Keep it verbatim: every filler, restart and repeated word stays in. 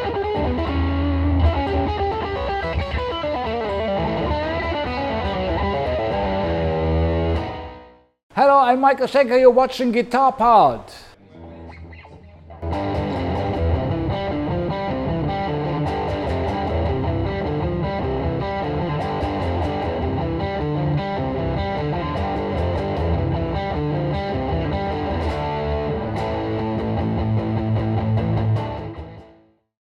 Hello, I'm Michael Schenker, you're watching Guitar Part.